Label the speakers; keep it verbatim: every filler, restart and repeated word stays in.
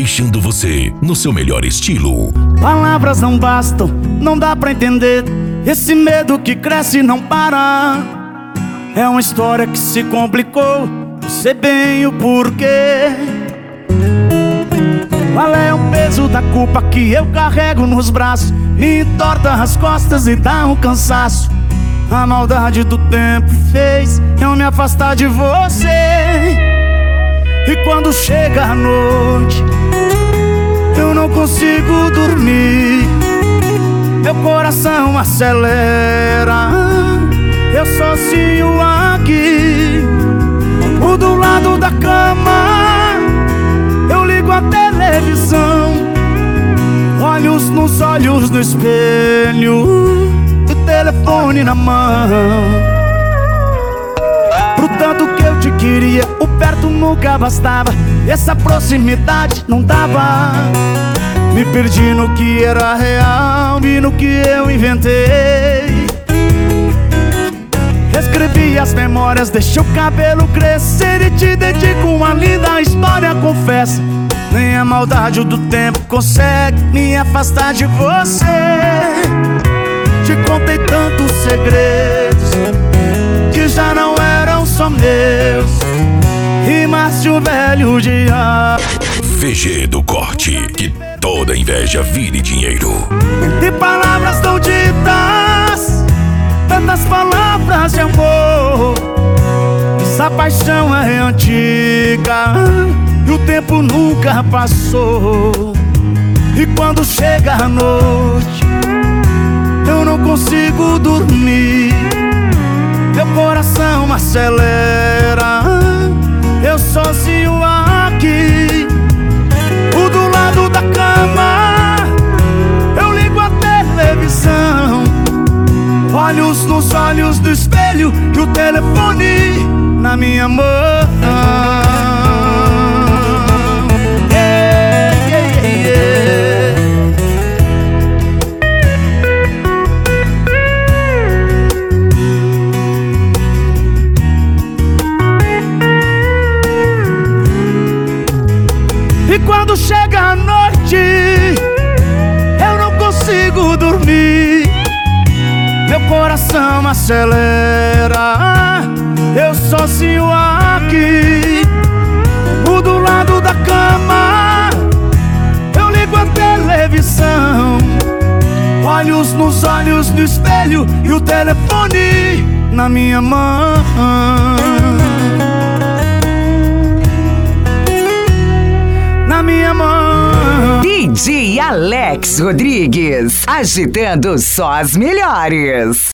Speaker 1: deixando você no seu melhor estilo.
Speaker 2: Palavras não bastam, não dá pra entender. Esse medo que cresce e não para. É uma história que se complicou, eu sei bem o porquê. Qual é o peso da culpa que eu carrego nos braços? Me entorta as costas e dá um cansaço. A maldade do tempo fez eu me afastar de você. E quando chega a noite, eu não consigo dormir. Meu coração acelera, eu sozinho aqui. O do lado da cama, eu ligo a televisão. Olhos nos olhos no espelho, o telefone na mão. Pro tanto que eu te queria, o perto nunca bastava. Essa proximidade não dava. Me perdi no que era real e no que eu inventei. Escrevi as memórias, deixei o cabelo crescer e te dedico uma linda história, confessa. Nem a maldade do tempo consegue me afastar de você. Te contei tantos segredos que já não eram só meus. Rimas de um velho dia.
Speaker 1: V G do Corte, que toda inveja vire dinheiro.
Speaker 2: De palavras tão ditas, tantas palavras de amor. Essa paixão é antiga e o tempo nunca passou. E quando chega a noite, eu não consigo dormir. Meu coração acelera, eu sozinho aqui. O do lado da cama, eu ligo a televisão. Olhos nos olhos do espelho e o telefone na minha mão. Yeah, yeah, yeah. E quando chega a noite, eu não consigo dormir. Meu coração acelera, eu sozinho aqui. O do lado da cama, eu ligo a televisão. Olhos nos olhos no espelho e o telefone na minha mão. Na minha mão.
Speaker 3: D J Alex Rodrigues, agitando só as melhores.